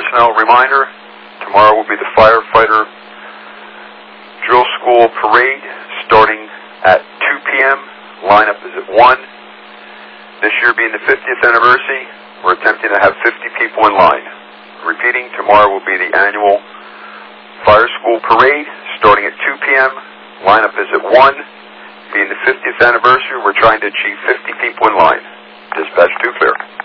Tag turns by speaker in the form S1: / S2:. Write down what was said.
S1: personnel reminder, tomorrow will be the firefighter drill school parade starting at 2 p.m. Lineup is at 1. This year being the 50th anniversary, we're attempting to have 50 people in line. Repeating, tomorrow will be the annual fire school parade starting at 2 p.m. Lineup is at 1. Being the 50th anniversary, we're trying to achieve 50 people in line. Dispatch 2 clear.